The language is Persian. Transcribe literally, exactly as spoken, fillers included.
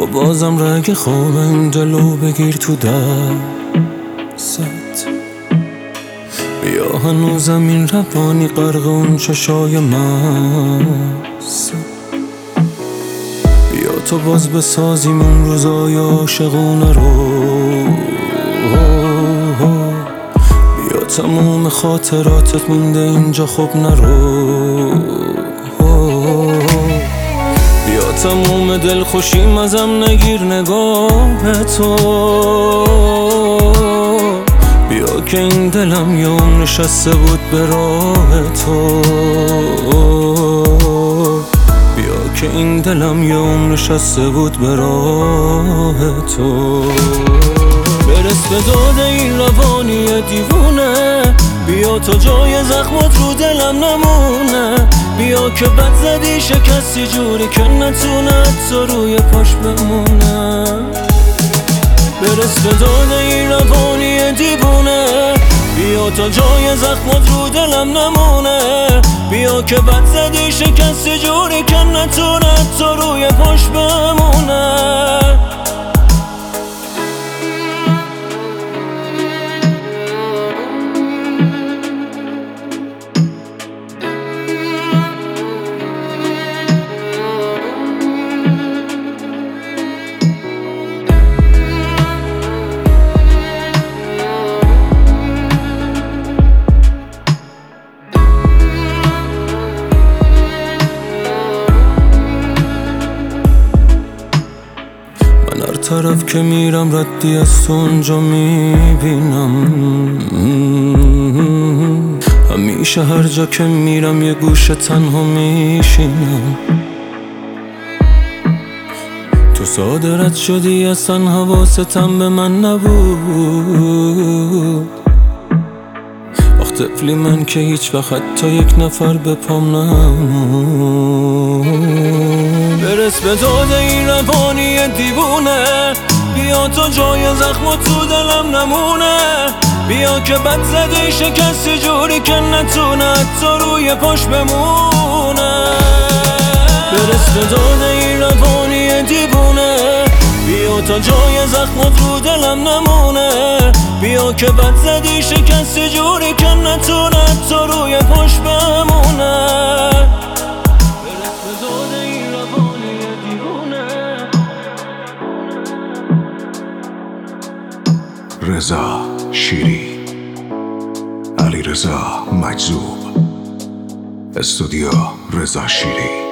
بازم رگ خواب این دلو بگیر تو دست. بیا هنوزم این روانی غرق اون چشای مست. بیا تو باز بسازیم اون روزای عاشقونه رو. بیا تموم خاطراتت مونده اینجا خب نرو. بیا تموم دل خوشیم ازم نگیر نگاه تو. بیا که این دلم یه عمر نشسته بود به راه تو. بیا که این دلم یه عمر نشسته بود به راه تو. برس به داد این روانی دیوونه. بیا تا جای زخمات رو دلم نمونه. بیا که بد زدی شکستی جوری که نتونه حتی روی پاش بمونه. برس به داد این روانی دیوونه. بیا تا جای زخمات رو دلم نمونه. بیا که بد زدی شکستی جوری که نتونه حتی روی پاش بمونه. هر طرف که میرم ردی از تو اونجا میبینم. همیشه هر جا که میرم یه گوشه تنها میشینم. تو ساده رد شدی اصلا حواستم به من نبود. وقت طفلی من که هیچ وقت حتی یک نفر به پام نمود. برس به داد این روانی دیوونه. بیا تا جای زخمات تو دلم نمونه. بیا که بد زدی شکستی جوری که نتونه حتی روی پاش بمونه. برس به داد این روانی دیوونه. بیا تا جای زخمات رو دلم نمونه. بیا که بد زدی شکستی جوری که نتونه حتی روی پاش بمونه. برس به داد این روانی دیوونه. رضا شیری، علی رضا مجذوب، استودیو رضا شیری.